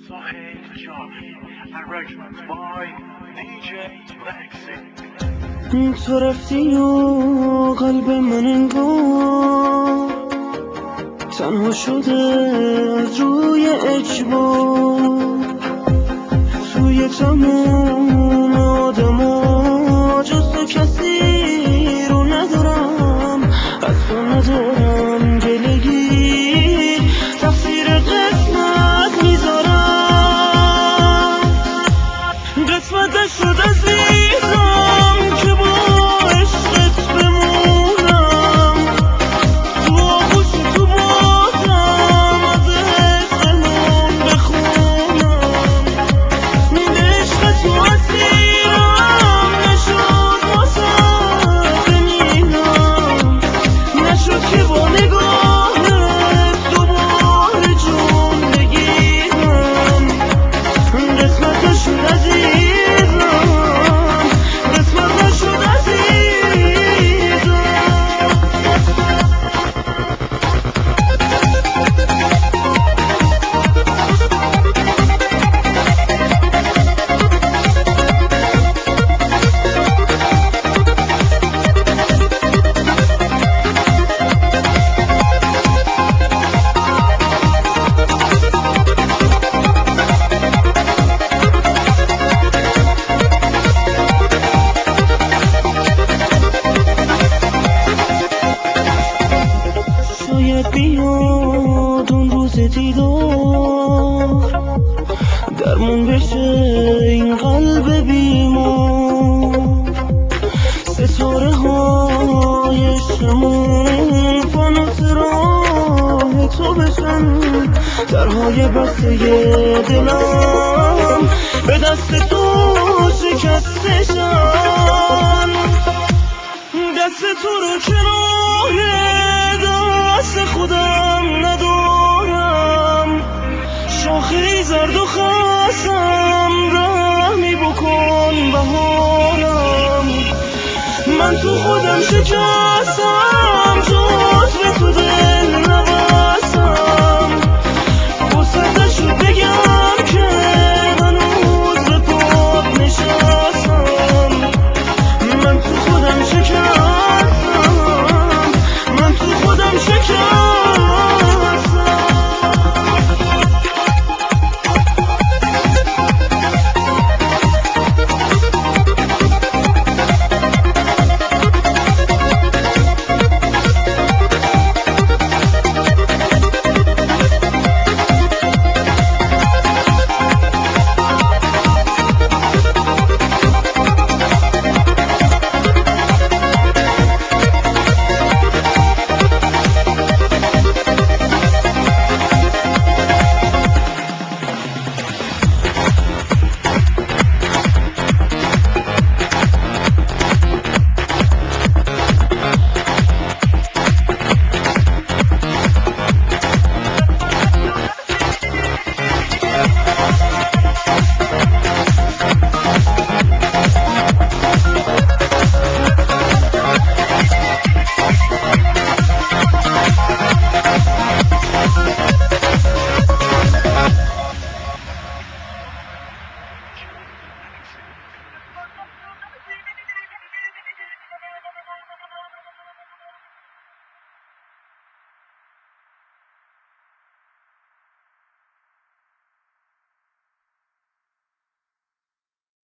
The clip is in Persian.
Sahil Jahi, arrangements by DJ Lexi. تو رفتی و قلب من انگار تنها شده از روی اجبار. توی تموم آدما جز تو کسی رو ندارم، از تو ندارم گلگی، تقصیر قسمت میذارم. قسمت نشد عزیزم که با عشقت بمونم، تو آغوش تو بازم از عشقمون بخونم. عشق تو اسیرم نشد واسه بمیرم، نشد که با نگاهت دوباره جون بگیرم. قسمت نشد عزیزم، قسمت نشد عزیزم. شاید بیاد اون روز دیدار، درمون بشه این قلب بیمار. ستاره های عشقمون فانوس راه تو بشن، درهای بسته دلم به دست تو شکستشن. دست تو رو کنار دست خودم ندارم، شاخه زرد و خستم رحمی بکن بهارم. من تو خودم شکستم